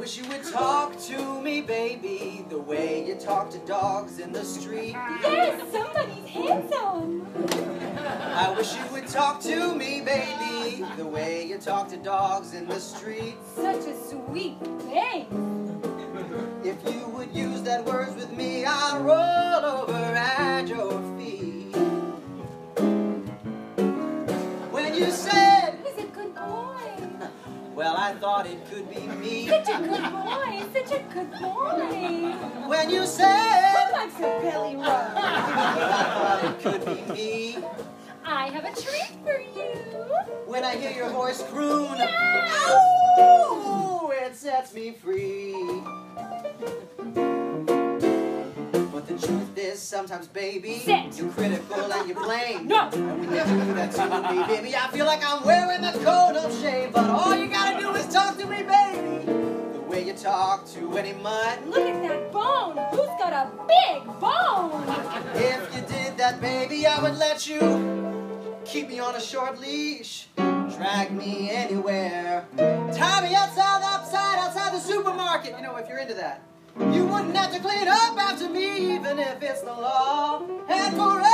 wish you would talk to me, baby, the way you talk to dogs in the street. Yes, somebody's handsome. I wish you would talk to me, baby, the way you talk to dogs in the street. Such a sweet thing. If you would use that words with me, I'll roll over at your feet. When you said, He's a good boy. well, I thought it could be me. Such a good boy. Such a good boy. When you said, Who likes a belly rub? I thought it could be me. I have a treat for you. When I hear your voice croon, Yeah. oh, it sets me free. But the truth is, sometimes, baby, Sit. you're critical and you blame. No. And when you do that to me, baby, I feel like I'm wearing the coat of shame. But all you gotta do is talk to me, baby, the way you talk to any mutt. Look at that bone. Who's got a big bone? If you did that, baby, I would let you keep me on a short leash, drag me anywhere, tie me outside the supermarket, you know, if you're into that. You wouldn't have to clean up after me, even if it's the law. And forever